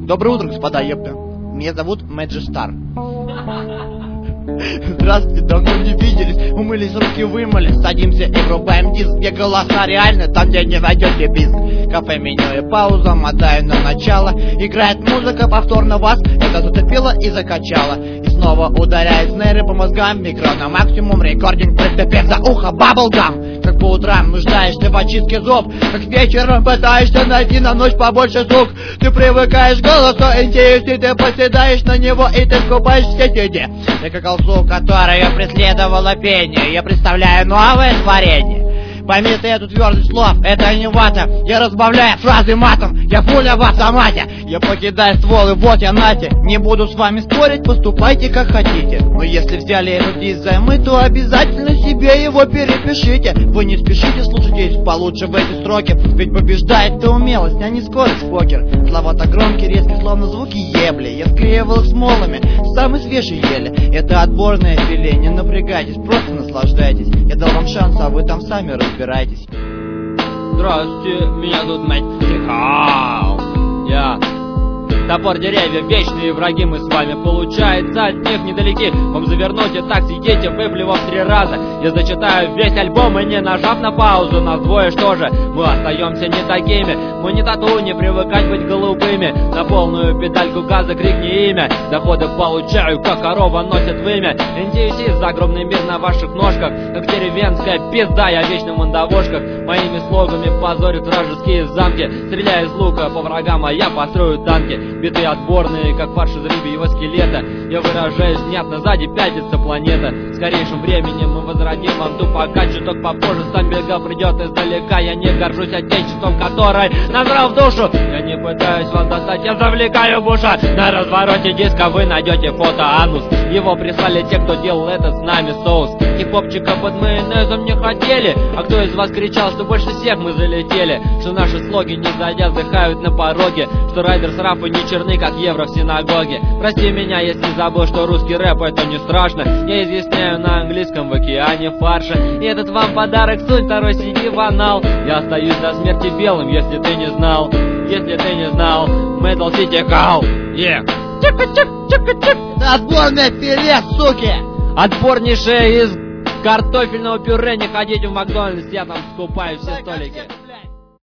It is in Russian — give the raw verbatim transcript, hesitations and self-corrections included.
Доброе утро, господа, ёпта. Меня зовут Мэджистар. Здравствуйте, давно не виделись. Умылись, руки вымыли. Садимся и врубаем диск, где голоса реально, там, где не найдете писк. Кафе, меню и пауза, мотаю на начало. Играет музыка, повторно вас это зацепило и закачало. И снова ударяет снейры по мозгам. Микро на максимум, рекординг, прицепив за ухо баблгам. Как по утрам нуждаешься в очистке зуб, как вечером пытаешься найти на ночь побольше звук. Ты привыкаешь к голосу интуиции, ты поседаешь на него и ты скупаешь все сети. Ты как алсу, которая преследовала пение. Я представляю новое творение. Пойми ты эту твердость слов, это не вата. Я разбавляю фразы матом, я пуля в автомате. Я покидаю ствол и вот я нате. Не буду с вами спорить, поступайте как хотите. Но если взяли этот диск взаймы, то обязательно себе его перепишите. Вы не спешите, слушайтесь получше в эти строки. Ведь побеждает-то умелость, а не скорость в покер. Слова-то громкие, резкие, словно звуки ебли. Я склеивал их смолами, самый свежий ели. Это отборное филе, не напрягайтесь, просто наслаждайтесь. Я дал вам шанс, а вы там сами разбирайтесь. Здравствуйте, меня зовут Мэтт Тихау. Я топор, деревья, вечные враги мы с вами. Получается, от них недалеки. Вам завернуть и так сидите, выплевав три раза. Я зачитаю весь альбом и не нажав на паузу. Нас двое, что же, мы остаемся не такими. Мы не тату, не привыкать быть голубыми. На полную педальку газа крикни имя. Доходы получаю, как корова носит вымя. эн ти си, загробный мир на ваших ножках. Как деревенская пизда, я вечно в мандавошках. Моими слогами позорят вражеские замки. Стреляя из лука по врагам, а я построю танки. Биты отборные, как фарш из рыбьего скелета. Я выражаюсь внятно, сзади пятится планета. В скорейшем времени мы возродим вам ту пока. Чуток попозже сам бега придет издалека. Я не горжусь отечеством, которое назвал в душу. Я не пытаюсь вас достать, я завлекаю в уши. На развороте диска вы найдете фото анус. Его прислали те, кто делал этот с нами соус. Хип-хопчика под майонезом не хотели. А кто из вас кричал, что больше всех мы залетели? Что наши слоги не зайдя вздыхают на пороге. Что райдерс рафы не черны, как евро в синагоге. Прости меня, если забыл, что русский рэп это не страшно. Я изъясняю на английском в океане фарша. И этот вам подарок, сунь второй сиди в анал. Я остаюсь до смерти белым, если ты не знал. Если ты не знал, Metal City Cow. Yeah. Чик-чик-чик-чик. Отборное филе, суки! Отборнейшее из картофельного пюре. Не ходите в Макдональдс, я там скупаю все столики.